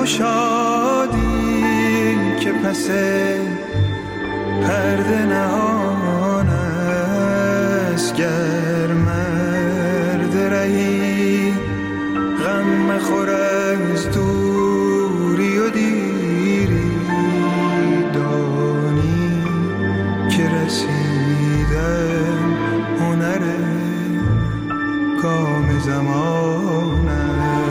و شادی که پس پرده نهان است. گر مرد رهی غم مخور از دوری و دیری، دانی که رسیدن هنر کام زمان است.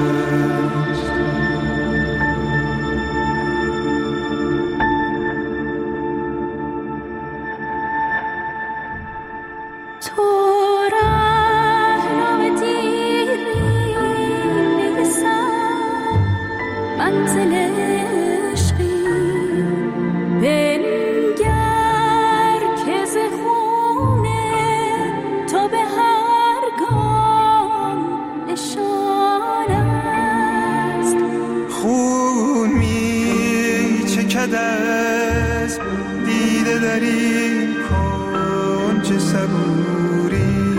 دست دیده داری کن چه صبوری،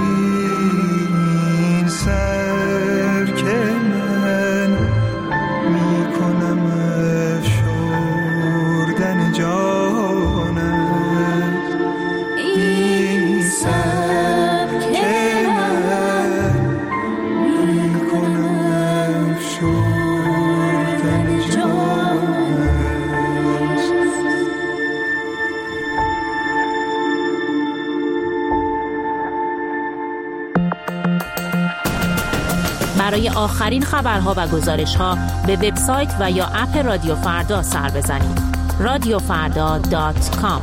این سر که من میکنم افشردن جان است. این سر که من میکنم افشردن جان. برای آخرین خبرها و گزارش‌ها به وبسایت و یا اپ رادیو فردا سر بزنید. radiofarda.com.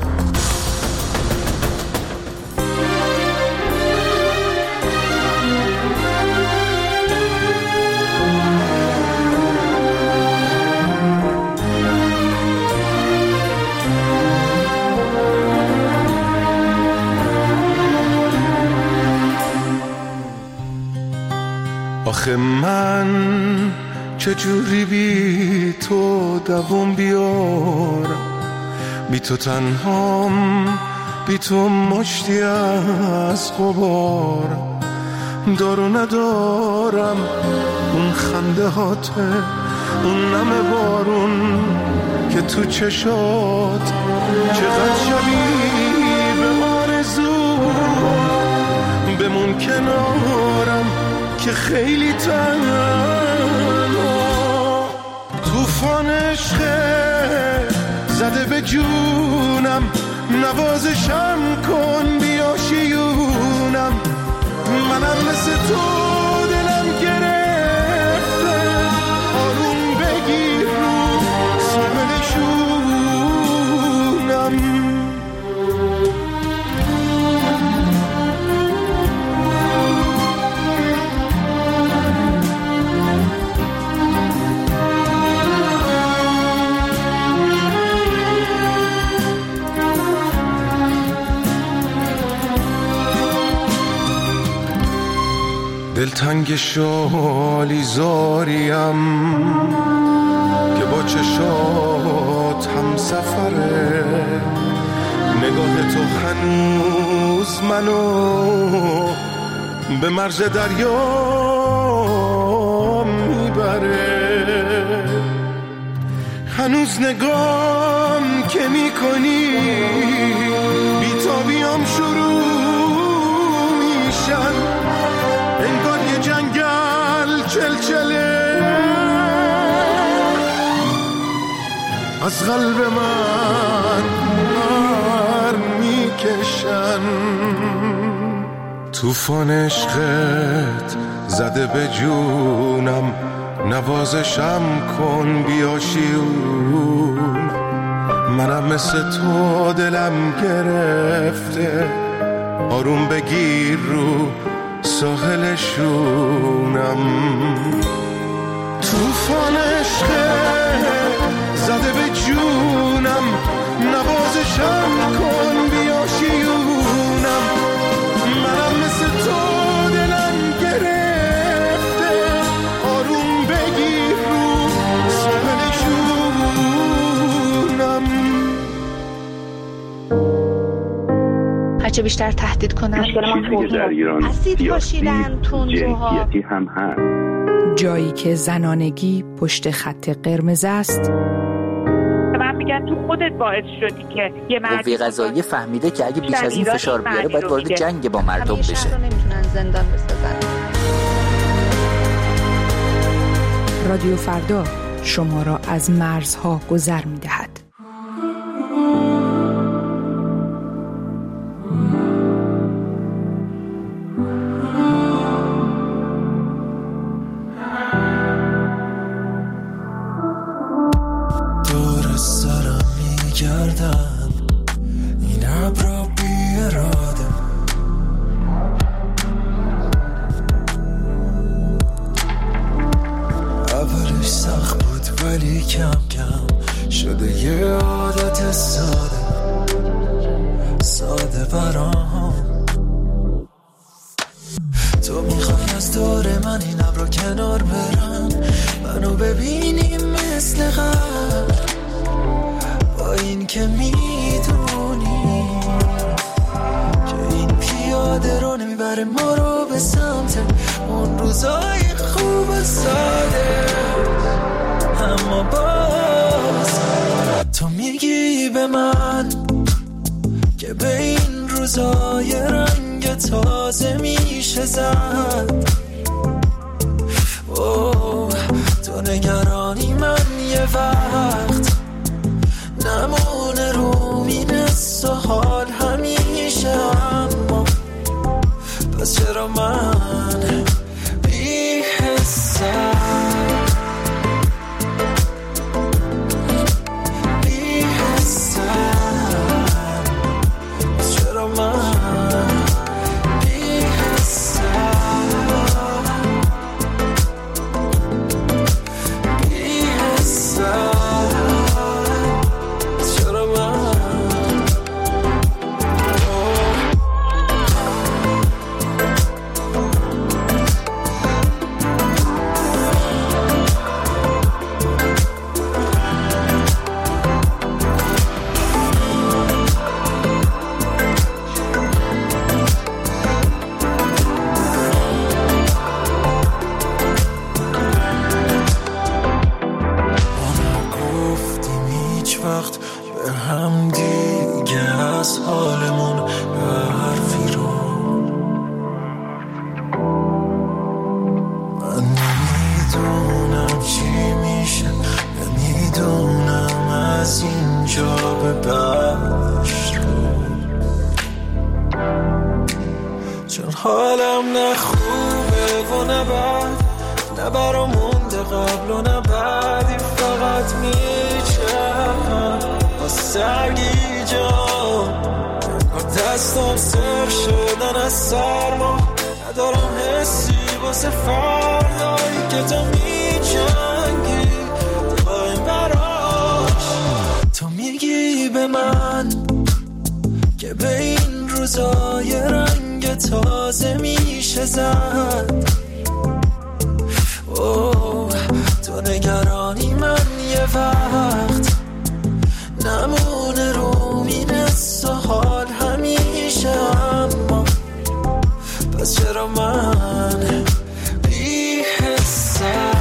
آخه من چجوری بی تو دوام بیارم، بی تو تنهام، بی تو مشتی از غبارم. دارو ندارم اون خنده هاته، اون نم بارون که تو چشات، چقدر شبیه به آرزو. بمون کنارم که خیلی تنها، طوفان عشق زده به جونم. نوازشم کن بیا شیونم، منم مثل تو دلم گرفته. آروم بگیر رو ساحلشونم. دلتنگ شالی زاریم که با چشات هم سفره. نگاه تو هنوز منو به مرز دریا میبره. هنوز نگام که میکنی بیتابیام شروع میشن. انگار یه جنگل چلچله از قلب من بر میکشن. طوفان عشقت زده به جونم، نوازشم کن بیا شیون. منم مثل تو دلم گرفته، آروم بگیر رو ساحلشونم. طوفان عشق زده به جونم، نوازشم کن بیا شیونم. منم مثل تو دلم گرفته، آروم بگیر رو ساحلشونم. هرچه بیشتر تهدید کنن مشکل ما در ایران اسید پاشیدن تندروها هم هست. جایی که زنانگی پشت خط قرمز است. من میگن تو خودت باعث شدی که یه قوه قضاییه فهمیده که اگه بیش از این فشار بیاره باید وارد جنگ با مردم بشه. همیشه رو نمیتونن زندان بسازن. رادیو فردا شما را از مرزها گذر می‌دهد. دور سرم میگردن این ابرا بی اراده، اولش سخت بود ولی کم کم شده یه عادت ساده ساده برام. تو میخوای از دور من این ابرا کنار برم، منو ببینی مثل قبل، با این که میدونی که این پیاده رو نمیبره ما رو به سمت اون روزای خوب ساده. اما باز تو میگی به من که به این روزای رنگ تازه میشه زد. اوه تو نگرانی من یه وقت نمونه رو مینست و حال همیشه، اما پس چرا من بی حسم حالم نه خوبه و نه بد، نه برا مونده قبل و نه بعدی، فقط میچرم با سرگی جان دستم سر شدن از سرما، ندارم حسی واسه فردایی که تو میجنگی با این براش. تو میگی به من که به این روزای رنگ تازه میشه زد. اوه تو نگرانی من یه وقت نمونه رو مینست و حال همیشه، اما پس چرا من بی حسم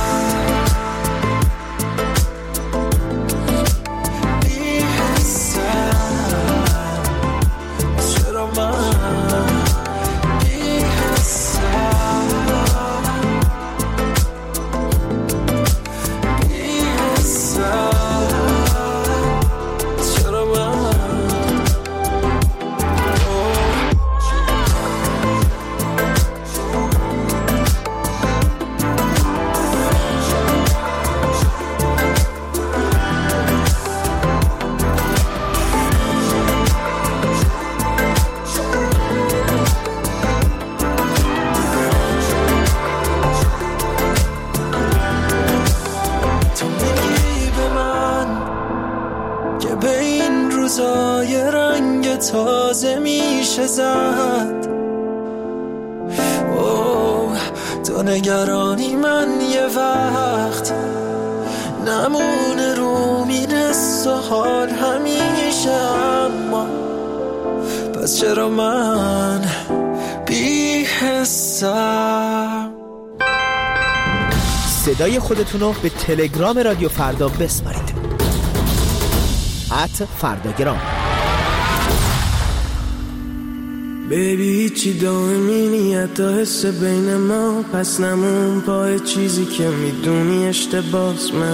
تازه میشه زد. اوه تو نگرانی من یه وقت نمونه رو میرس و حال همیشه، اما پس چرا من بی حسم. صدای خودتون رو به تلگرام رادیو فردا بسپارید. @فرداگرام. بیبی هیچی دائمی نیت تا حس بین ما، پس نمون پای چیزی که میدونی اشتباس. من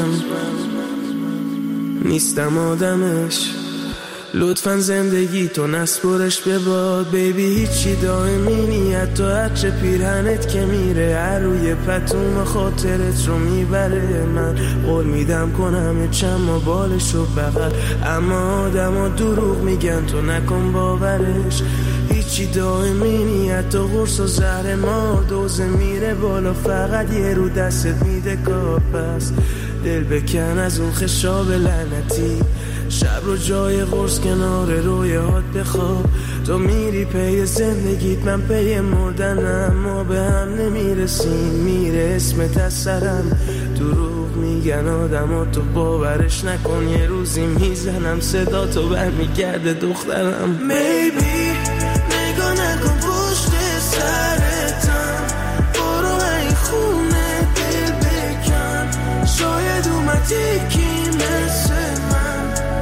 نیستم آدمش، لطفاً زندگی تو نسپرش به باد. بیبی هیچی دائمی نیت تو هرچه پیرهنت که میره، هر روی پتوم خاطرت رو میبره. من قول میدم کنم چند ما بالش رو بغل، اما آدم ها دروغ میگن تو نکن باورش. هیچی دائمی نیت تو قرص و زهر مار، دوزه میره بالا فقط یه رو دستت میده کار. پس دل بکن از اون خشاب لعنتی، شب رو جای قرص کنار رویات بخواب. تو میری پی زندگیت، من پی مردنم، ما به هم نمیرسیم، میره اسمت از سرم. دروغ میگن آدم ها تو باورش نکن، یه روزی میزنم صدا تو برمیگرده دخترم. Maybe نگاه نکن پشت سرتم، برو این خونه دل بکن، شاید اومد یکی مثل من.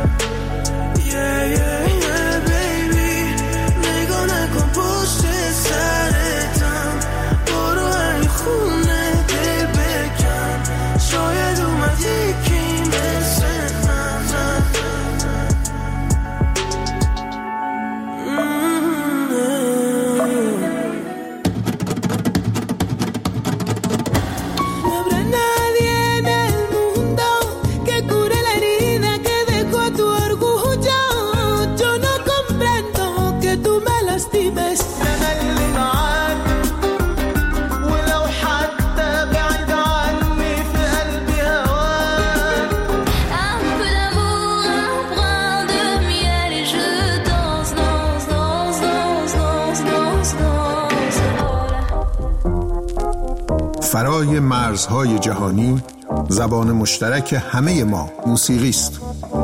baby نگاه نکن پشت سرتم، برو این خونه دل بکن، شاید اومد یکی مثل من. فرای مرزهای جهانی، زبان مشترک همه ما موسیقی است.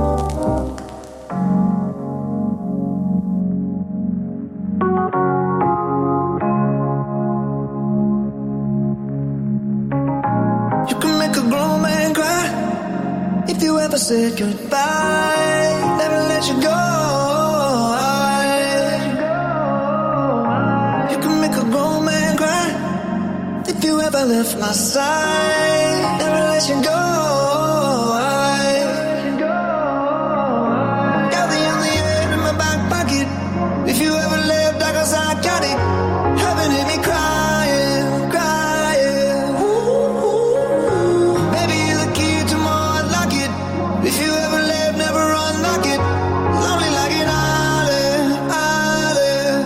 You can make a grown man cry if you ever said goodbye, never let you go. You can make a grown man cry if you ever left my side, never let you go. Got the only air in my back pocket, if you ever left I guess I got it. Heaven hit me crying, crying. Ooh, baby you're the key to my heart, lock it. If you ever left, never unlock it. Lonely like an island, island.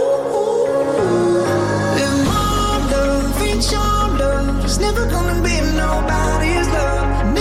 Live my love, reach your love. There's never gonna be nobody's love.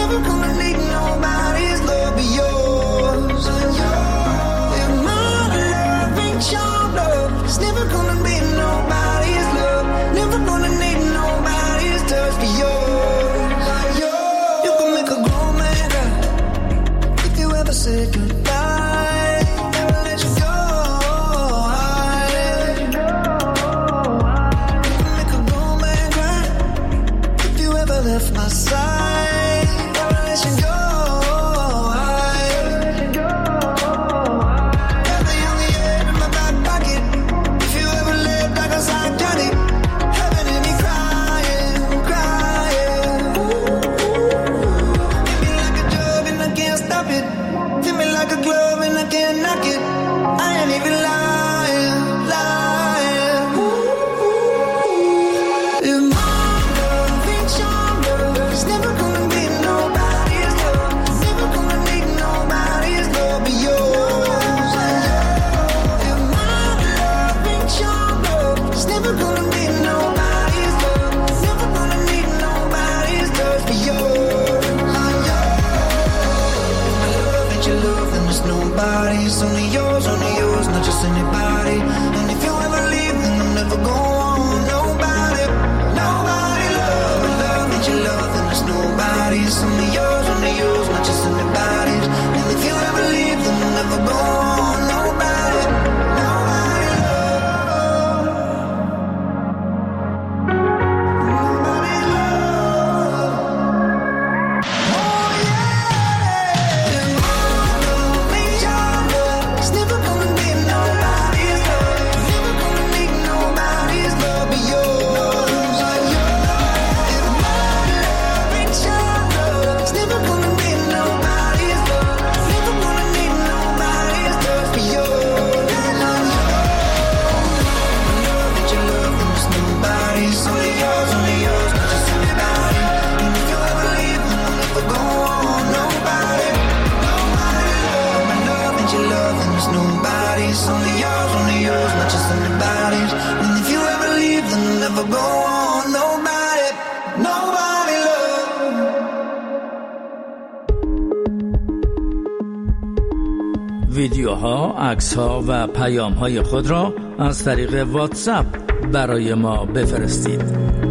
یا عکس‌ها و پیام‌های خود را از طریق واتساپ برای ما بفرستید.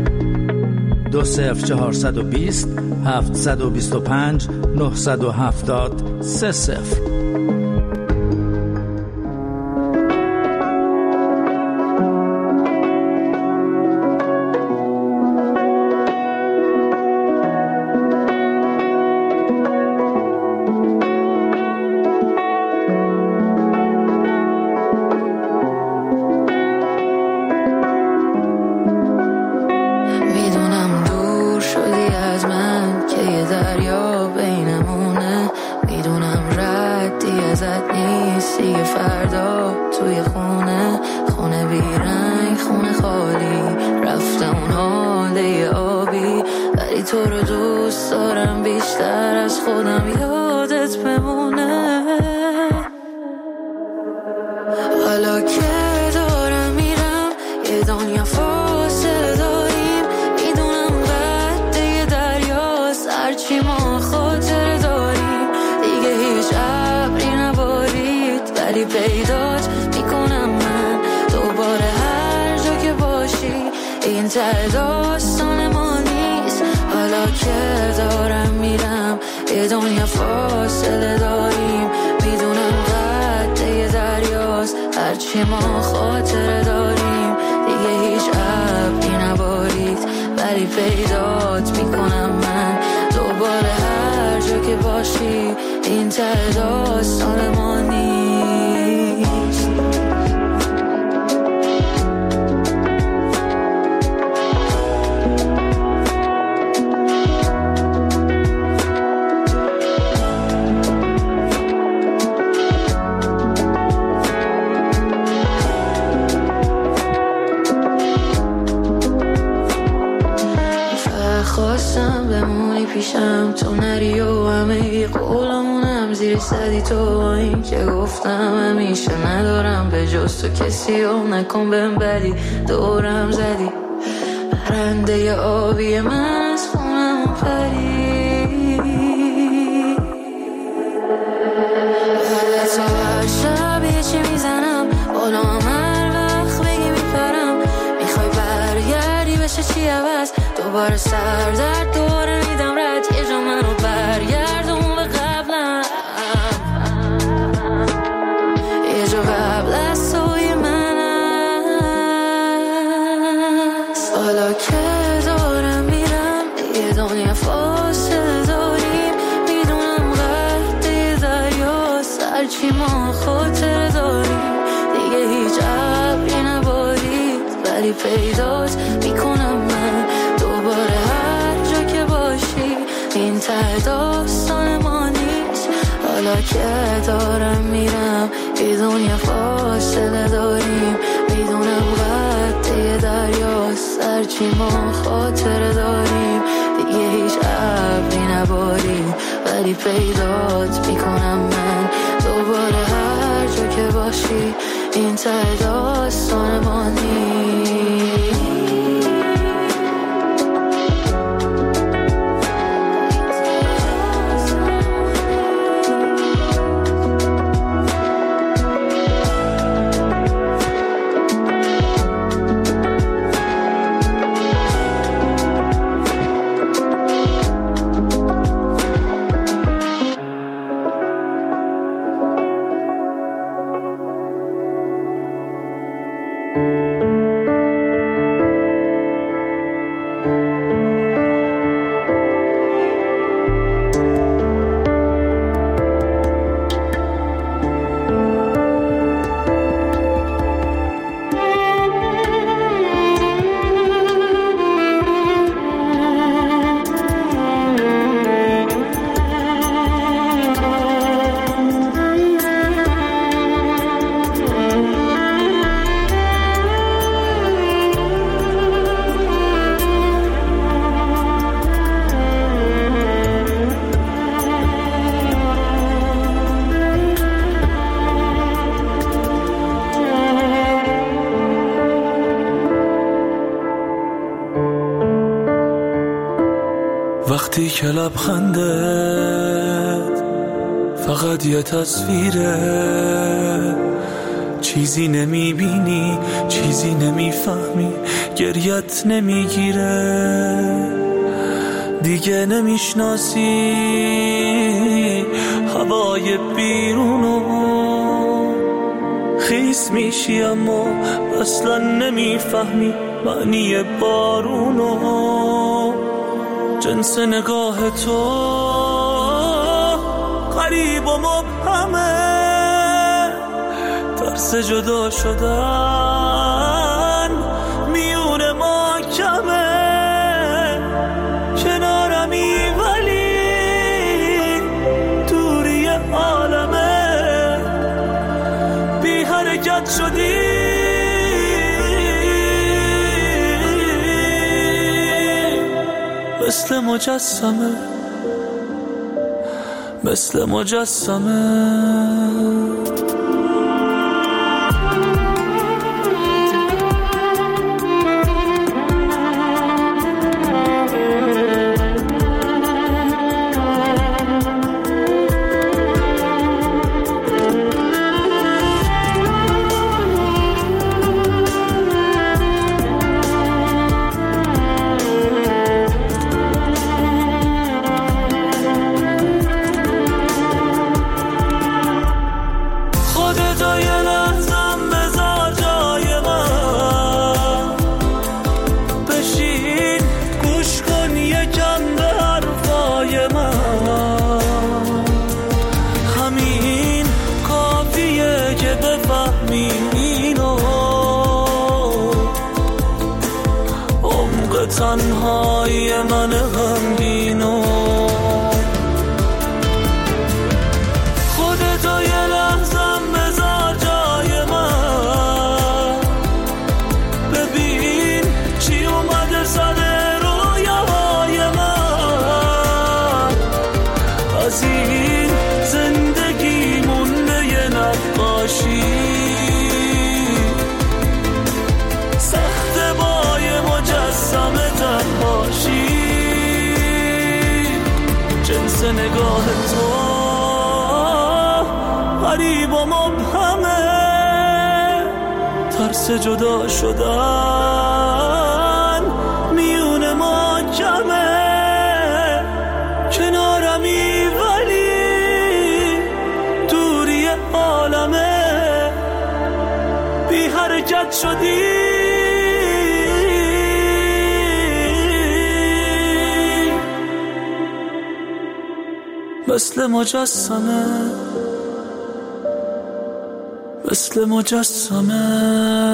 20420 725 970 30. نکن بهم بدی دورم زدی پرنده آبی من از خونم پری تو هر شب یه چی میزنم بالا هر وقت بگی میپرم میخوای برگردی بشه چی عوض دوباره سردرد دوباره میدم رد یه جا منو برگردون به قبلم یه جا قبل از توی من حالا که دارم میرم یه دنیا فاصله داریم میدونم قد دریاست هرچی ما خاطره داریم دیگه هیچ ابری نبارید ولی پیدات میکنم من دوباره هر جا که باشی این ته داستان ما نیست حالا که دارم میرم یه دنیا فاصله داریم میدونم قد دریاست هرچی ما خاطره داریم دیگه هیچ ابری نباریم ولی پیدات میکنم من دوباره هر جا که باشی این ته داستان ما نیست وقتی که لبخندت فقط یه تصویره چیزی نمیبینی، چیزی نمیفهمی، گریت نمیگیره، دیگه نمیشناسی هوای بیرونو، خیس میشی اما اصلا نمیفهمی معنی بارونو. جنس نگاه تو غریب و مبهمه، ترس جدا شدن میون ما کمه، کنارمی ولی دوری عالمه، بی حرکت شدی مثل مجسمه، مثل مجسمه. تنهای من غمگینو، خودتو یه لحظم بذار جای من، ببین چی اومده سر رویاهای من، از این زندگی مونده یه نقاشی، سخت بای مجسمه تنهاشی، جنس نگاه تو غریب و مبهمه، ترس جدا شدن میون ما کمه، کنارمی ولی دوری عالمه، بی حرکت شدی مثل مجسمه، مثل مجسمه.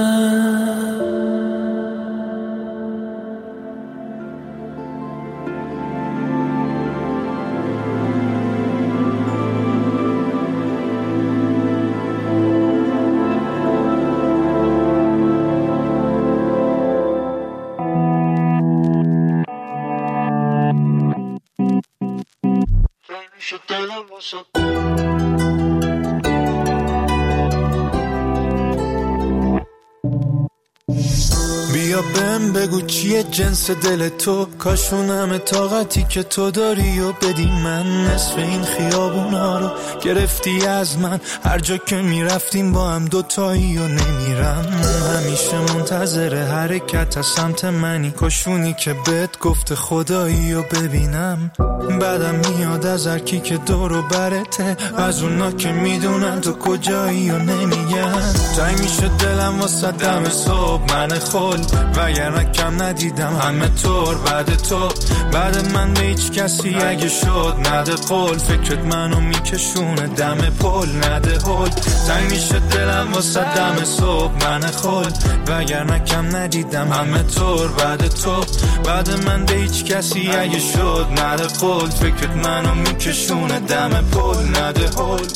بیا بهم بگو چیه جنس دل تو، کاشونم طاقتی که تو داری و بدی من، نصف این خیابونا رو گرفتی از من، هر جا که میرفتیم با هم دوتایی و نمیرم، همیشه منتظر حرکت از سمت منی، کاشونی که بهت گفت خدایی و ببینم، بعدم میاد از هر کی که دور و برته، از اونا که میدونن تو کجایی و نمیگن، تای میشه دلم واسه دم صبح من خل، وگرنه کم ندیدم همه طور بعد تو، بعد من به هیچ کسی اگه شد نده قول، فکرت منو میکشونه دم پل نده هل، تنگ میشه دلم واسه دم صبح من خل، وگرنه کم ندیدم همه طور بعد تو، بعد من به هیچ کسی اگه شد نده قول، فکرت منو میکشونه دم پل نده هل.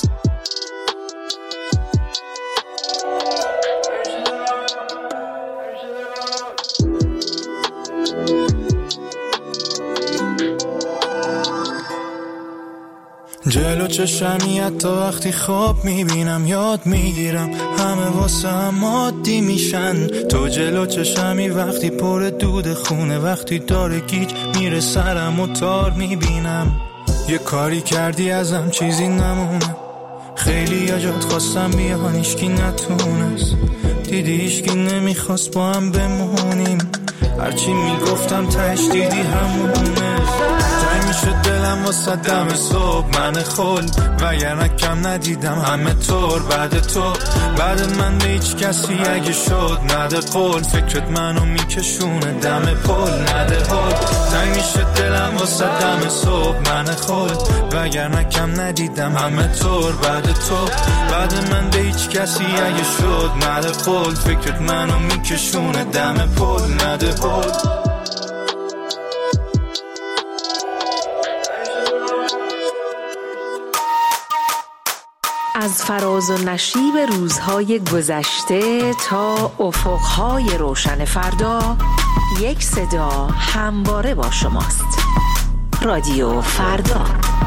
جلو چشمی حتی وقتی خواب میبینم یاد میگیرم همه واسه هم عادی میشن، تو جلو چشمی وقتی پر دود خونه، وقتی داره گیج میره سرم و تار میبینم، یه کاری کردی ازم چیزی نمونه، خیلی یا جات خواستم بیان هیچکی نتونست، دیدی هیچکی نمیخواست با هم بمونیم، هرچی میگفتم تهش دیدی همونه. تای میشد دلم واسه دم صبح من خل، وگرنه کم ندیدم همه طور بعد تو، بعد من به هیچ کسی اگه شد نده قول، فکرت منو میکشونه دم پل نده هل. تای میشد دلم واسه دم صبح من خل، وگرنه کم ندیدم همه طور بعد تو، بعد من به هیچ کسی اگه شد نده قول، فکرت منو میکشونه دم پل نده هل. از فراز و نشیب روزهای گذشته تا افقهای روشن فردا، یک صدا همواره با شماست. رادیو فردا.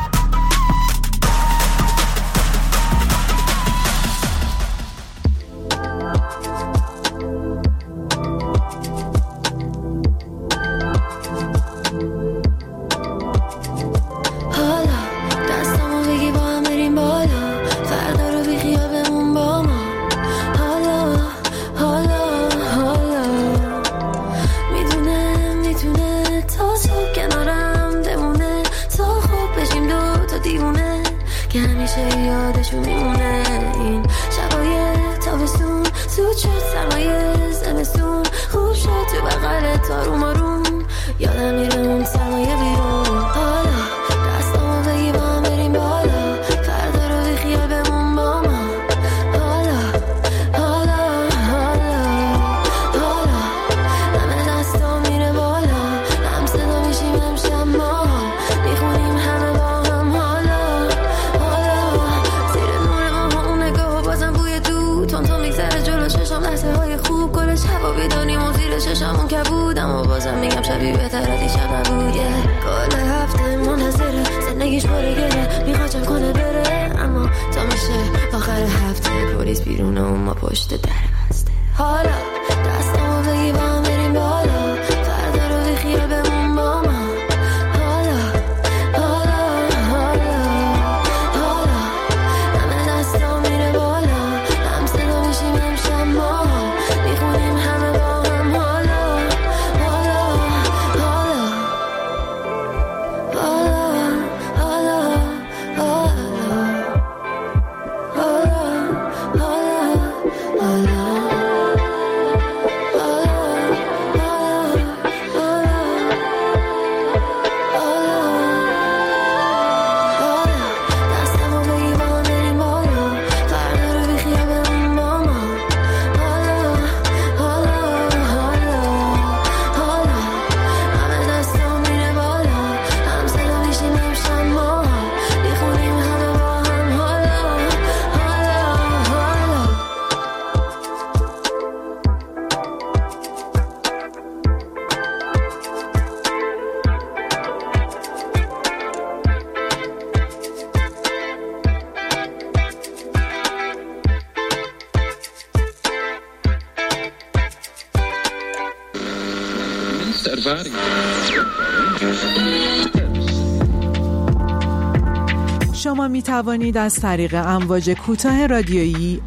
شما می توانید از طریق امواج کوتاه رادیویی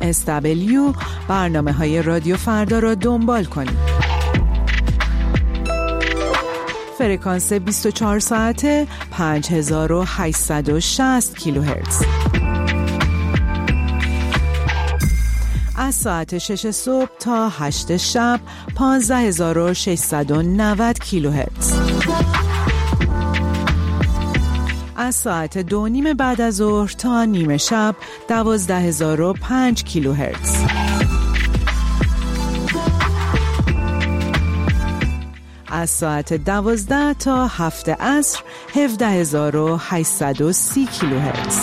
SW برنامه‌های رادیو فردا را دنبال کنید. فرکانس 24 ساعته 5860 کیلوهرتز. از ساعت 6 صبح تا 8 شب 15690 کیلوهرتز. از ساعت 2:30 بعد از ظهر تا نیمه شب 12005 کیلوهرتز. از ساعت 12 تا 7 عصر 17830 کیلوهرتز.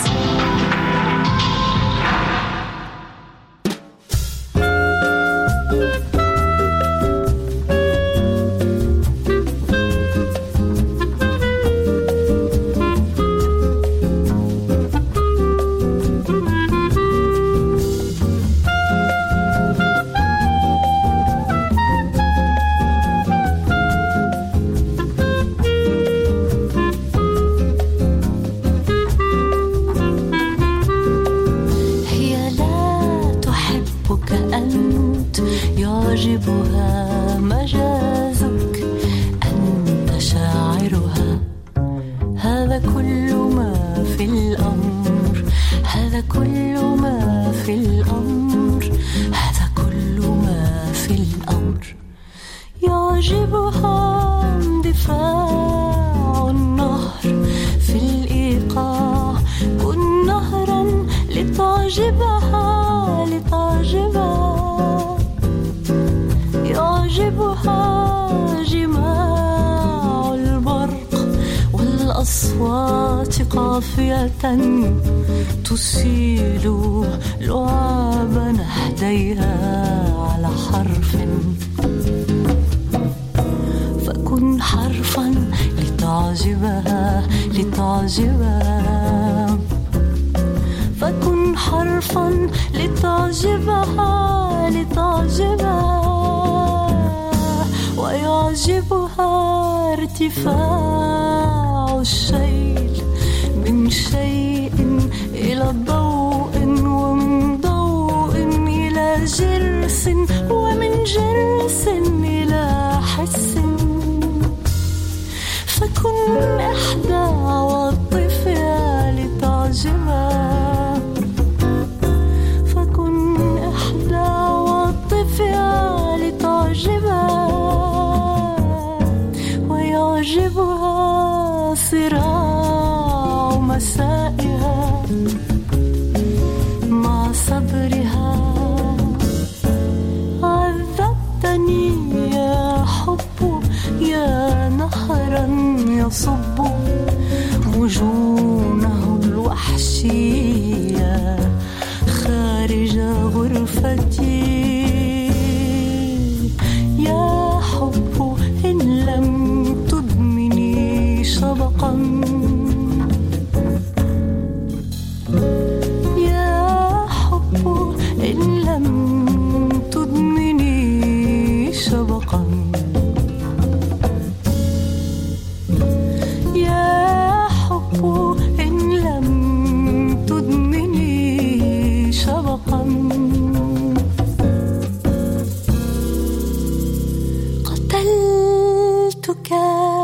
الموت يعجبها مجازك أنت شاعرها. هذا كل ما في الأمر، هذا كل ما في الأمر، هذا كل ما في الأمر. يعجبها اندفاع النهر في الإيقاع. كن نهرا لتعجبها، لتعجبها. يعجبها جماع البرق والأصوات قافية تسيل لعاب نهديها على حرف. فكن حرفا لتعجبها، لتعجبها. فكن حرفا لتعجبها، لتعجبها. ويعجبها ارتفاع الشيل من شيء إلى ضوء، ومن ضوء إلى جرس، ومن جرس إلى حس. فكن إحدى عواطفها لتعجبها. فكن إحدى عواطفها لتعجبها. ويعجبها صراع مسائها مع صبرها. عذبتني يا حب، يا نهرا يصب مجونه الوحشية خارج غرفتي. يا حب إن لم تدمني شبقا، يا حب إن لم تدمني شبقا. يا حب إن لم تدمني شبقا. قتلتك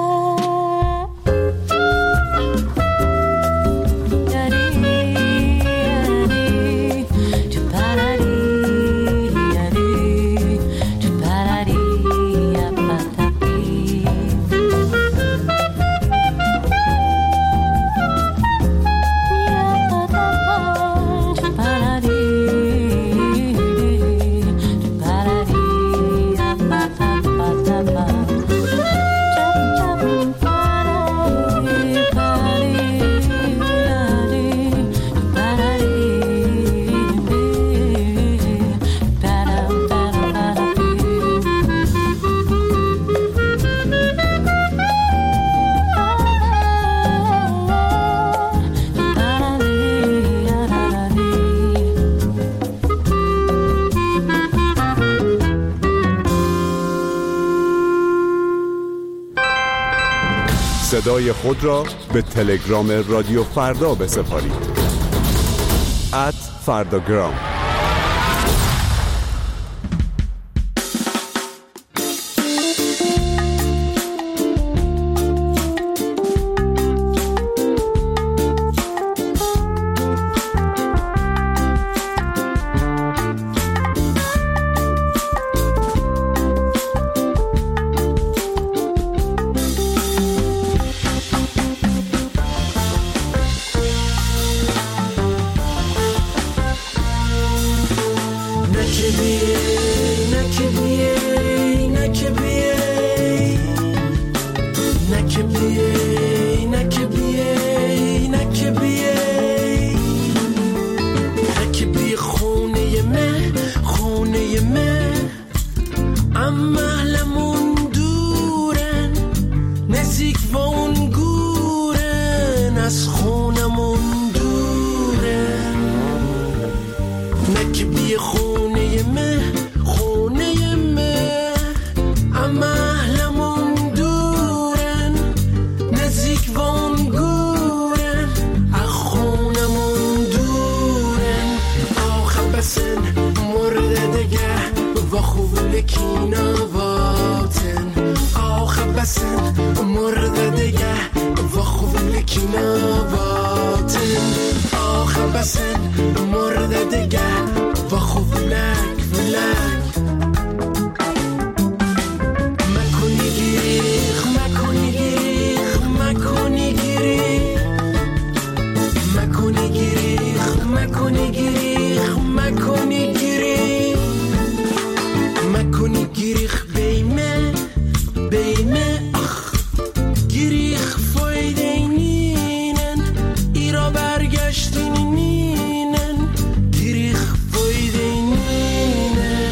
صدای خود را به تلگرام رادیو فردا بسپارید. @فرداگرام. خوبلكينافاتن خبسن مرد دیگه و خوبلكينافاتن خبسن مرد دیگه و خوبلك فلك مكوني گیریخ مكوني گیریخ مكوني گیریخ مكوني گیریخ مكوني گیریخ مكوني گیریخ مكوني گیریخ بیمه بیمه اخ گیریخ فایدینینن ایرا برگشتینینن گیریخ فایدینینن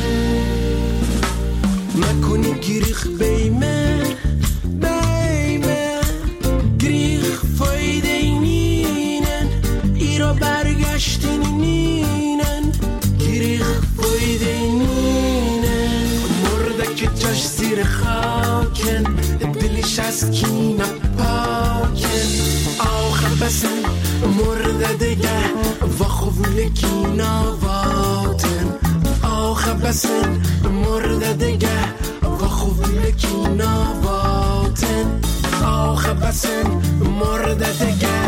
مكوني گیریخ بیمه بیمه گیریخ فایدینینن ایرا برگشتینینن گیریخ فایدینینن مرده که جاش زیر خاکن دلش از کینه پاکن آخر بسن مرده دیگه و خوبلكينافاتن آخر بسن مرده دیگه و خوبلكينافاتن آخر بسن مرده دیگه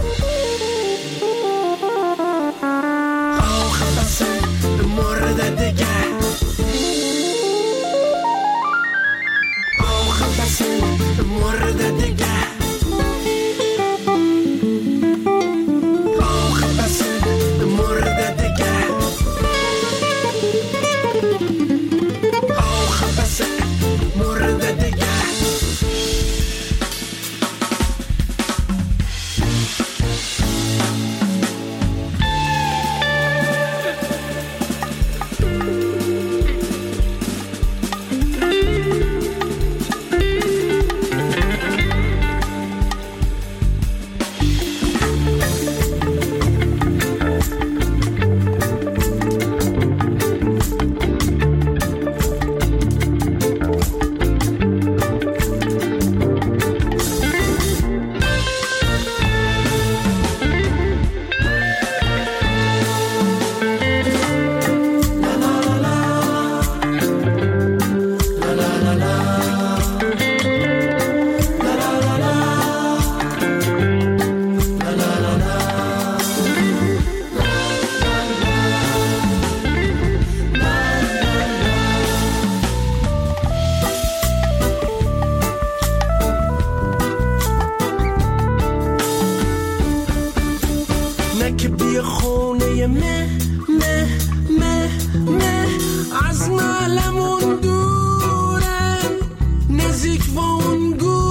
آخر بسن مرده دیگه آخر بسن مرده دیگه آخر بسن مرده دیگه آخر بسن مرده دیگه که بی خونه مه از نالمون دورن نزدیک و اون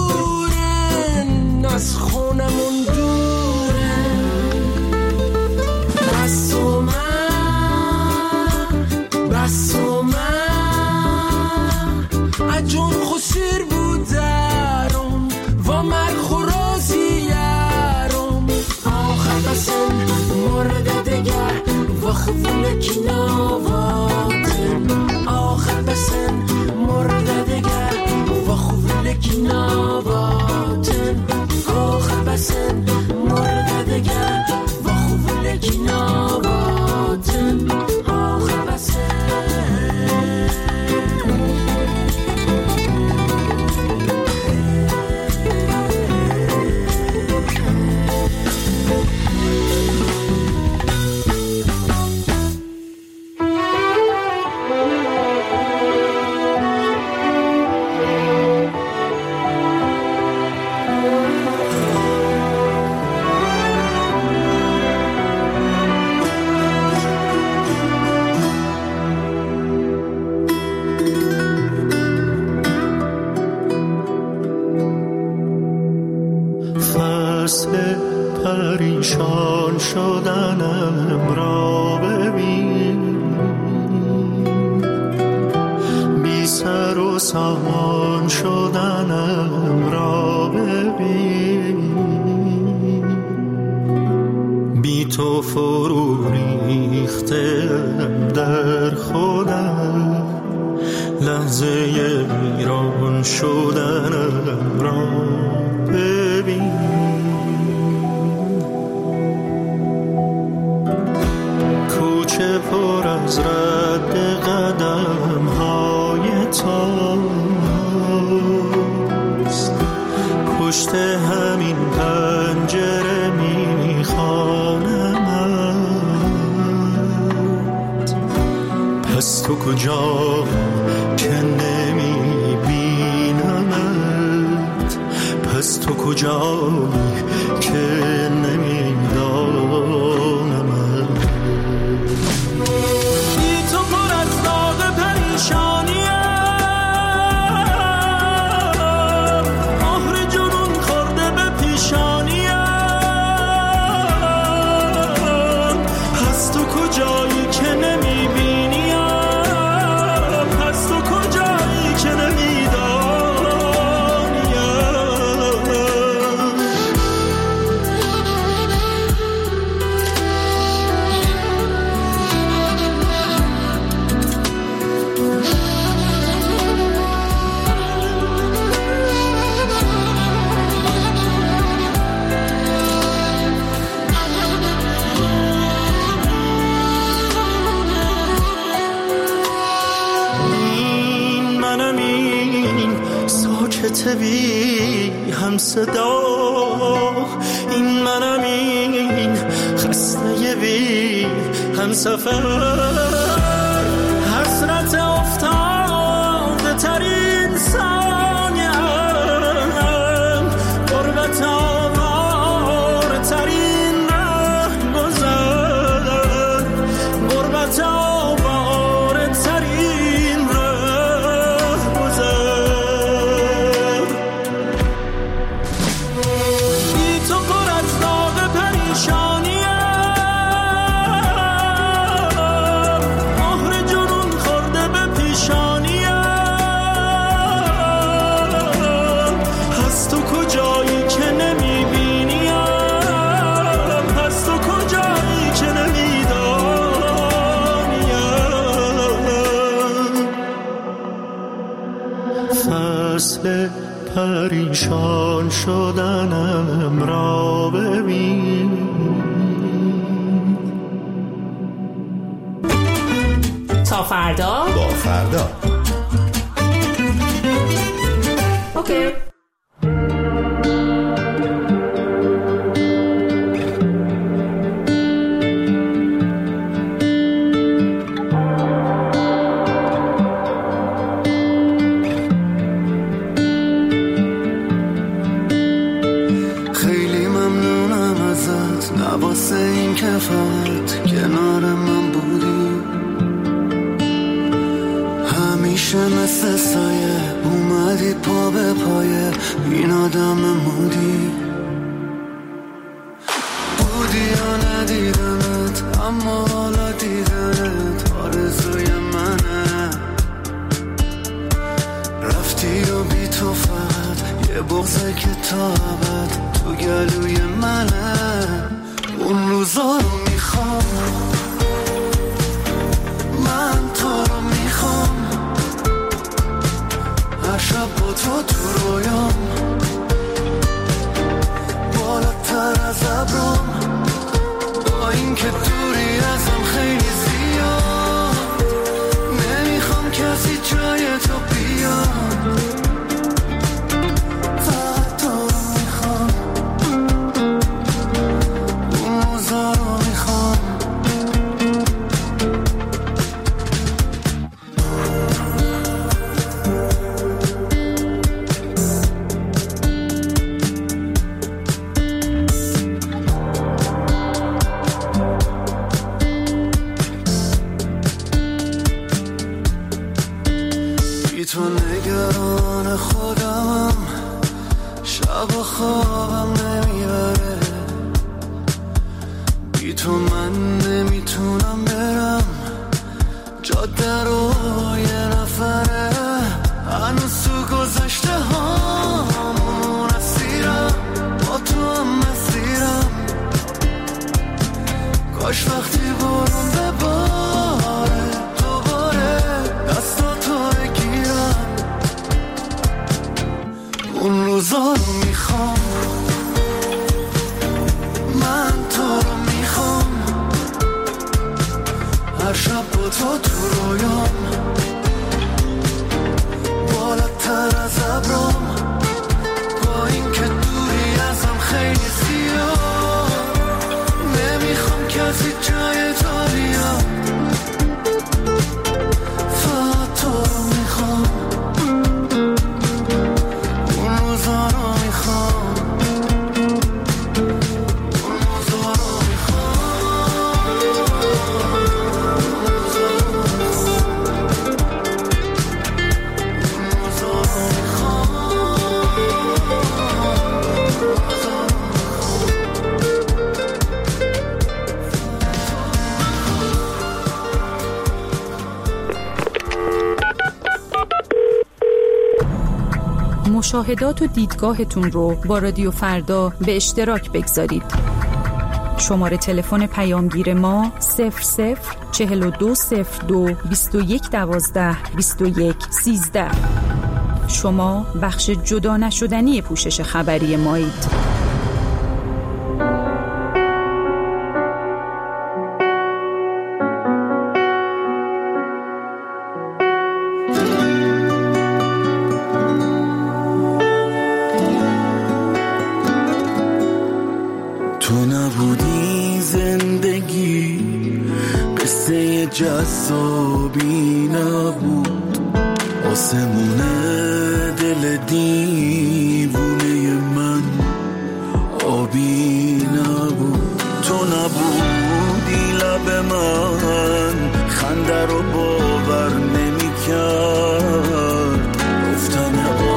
گورن از خونمون دورن بس و من اجون خسیر بودارم و مر خرازیارم آخر بسن مرد دیگه و خوبلكينافاتن آخر بسن مرد دیگه و خوبلكينافاتن آخر بسن مرد دیگه و خوبلكينافاتن آخر بسن پریشان شدنم را ببین بی سر و سامان شدنم را ببین بی تو فرو ریختم در خودم لحظه ویران شدنم را ببین کوچه پر از رد قدم ها پشت همین پنجره میخوانمت. پس تو کجا که نمیبینمت؟ پس تو کجایی که نمیدانمت؟ بی تو پر از داغ پریشانیم، مهر جنون خورده به پیشانیم. پس تو کجایی که نمیبینیم؟ پس تو کجایی که بی هم صدا، این منم، این خسته بی هم سفر، حسرت افتاده ترین ثانیم، غربت آواره ترین رهگذر، غربت آواره ترین رهگذر. فصل پریشان شدنم را ببین. تا فردا با فردا. اوکی. واسه این که فقط کنار من بودی، همیشه مثل سایه اومدی پا به پایه این آدم مودی. بودی یا ندیدمت اما حالا دیدنت آرزوی منه. رفتی و بی تو فقط یه بغضه که تا ابد تو گلوی منه. اون روزا رو میخوام، من تو رو میخوام، هر شب با تو تو رویام، بالاتر از ابرام، با این که دوری ازم خیلی زیاد، نمیخوام کسی جای تو بیاد. تو نگران خودمم، شب و خوابم نمیبره، بی تو من نمیتونم برم جاده رو یه نفره. هنوز تو گذشته هامون اسیرم، با تو هم مسیرم. کاش وقتی برون بباره دوباره دستاتو بگیرم. اون روزا رو میخوام، من تو رو میخوام، هر شب با تو تو رویام، بالاتر از ابرام، با این که مشاهدات و دیدگاهتون رو با رادیو فردا به اشتراک بگذارید. شماره تلفن پیامگیر ما 004202 2112 2113. شما بخش جدا نشدنی پوشش خبری مایید. تو نبودی زندگی قصه جذابی نبود، آسمون دل دیوونه من آبی نبود. تو نبودی لب من خنده رو باور نمی کرد، گفتن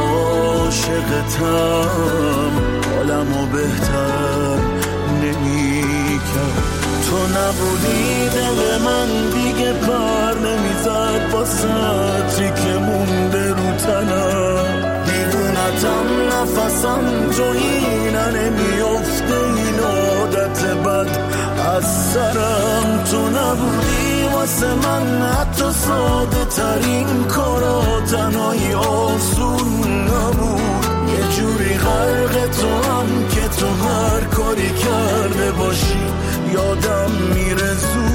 عاشقتم حالمو بهتر نمی کرد. تو نبودی دل من دیگه پر نمیزد با سطری که مونده رو تنم، دیوونتم نفسم تو اینه نمیافته این عادت بد از سرم. تو نبودی واسه من حتی ساده ترین کارا تنهایی آسون نبود، یه جوری غرق تو هم که تو هر کاری کرده باشی یادم میره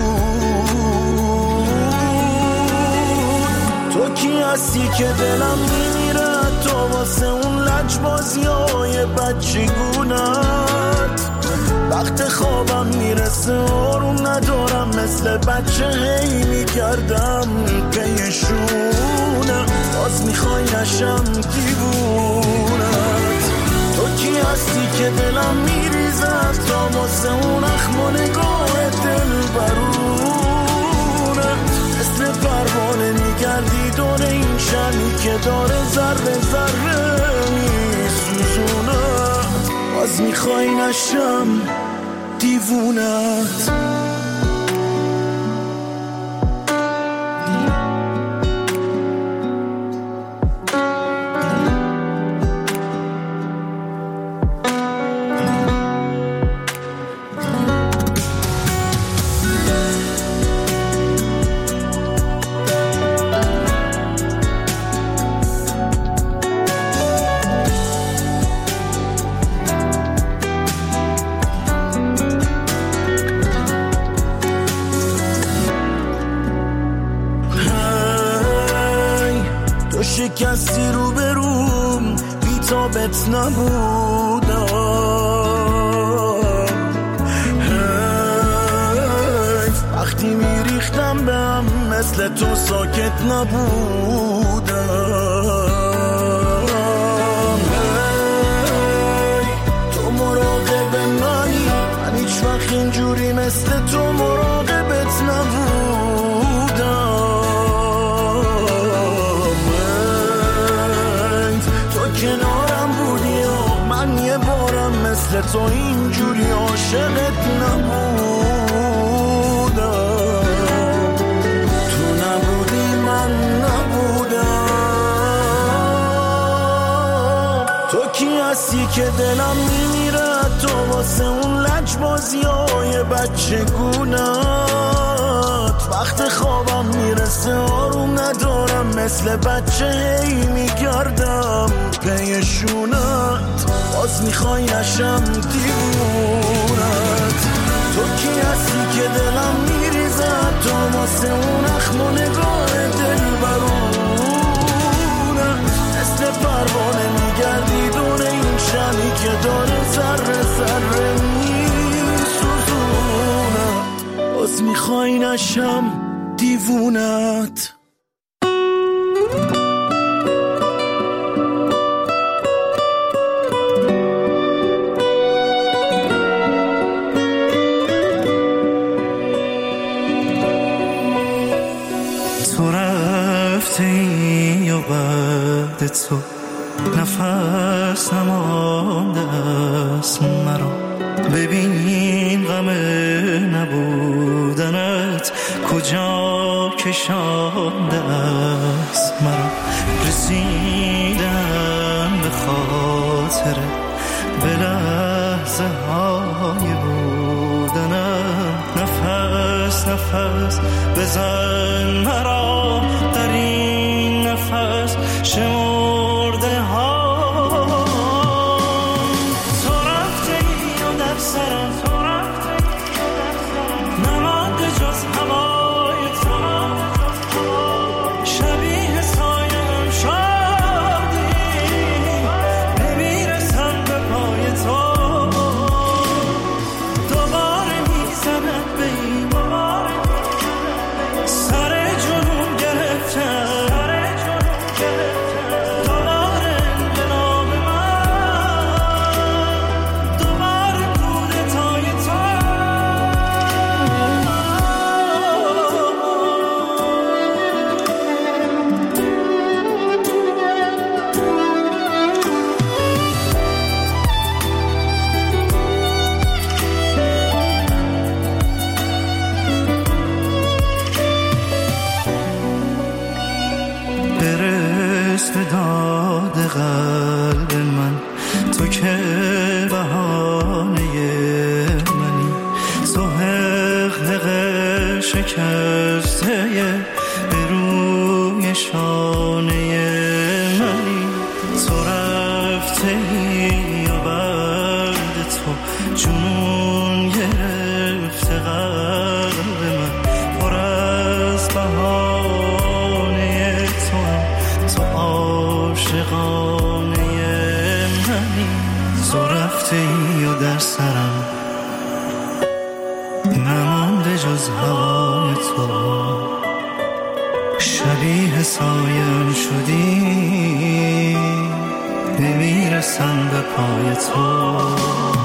زود. تو کی هستی که دلم میمیره تو واسه اون لجبازیای بچگونت، وقت خوابم میرسه آروم ندارم مثل بچه هی میکردم پیشونه، باز میخوای نشم دیوونت. تو کی هستی که دلم میریزد تا واسه اون اخم و نگاه دل برونه، مثل پروانه میگردی دور این شمی که داره ذره ذره میسوزونه، باز میخوای نشم دیوونت. شکستی رو به روم بی‌تابت نبودم، وقتی میریختم به هم مثل تو ساکت نبودم. تو مراقب منی، من هیچ وقت اینجوری مثل تو مراقبت نبودم. کنارم بودی و من یه بارم مثل تو اینجوری عاشقت نبودم. تو نبودی من نبودم. تو کی هستی که دلم میمیره تو واسه اون لجبازیای بچگونت، وقت خوابم میرسه آروم ندارم مثل بچه هی میگردم پیشونت، باز میخوای نشم دیوونت. تو کی هستی که دلم میریزد تو واسه اون اخم و نگاه دل برونه، مثل پروانه میگردی دور این شمی که داره ذره ذره میسوزونه، باز میخوای نشم دیوونت. تو نفس نمانده است مرا، ببین غم نبودنت کجا کشانده است مرا. رسیدم به خاطره به لحظه های بودنم. نفس نفس بزن مرا در این نفس شمرده ها. تو رفته ای و در سرم نمانده جز هوای تو. شبیه سایم شدی نمیرسم به پای تو. دوباره میزنم به این سر جنون گرفتم. دوباره انقلاب من، دوباره کودتای تو. برس به داد قلب من، تو که بهانه منی. تو حق شکسته به روی شانه منی. تو رفته ای و بعد تو جنون گرفته قلب من. پر از بهانه تو عاشقانه منی. تو رفته ای و در سرم نمانده جز هوای تو. شبیه سایم شدی نمیرسم به پای تو.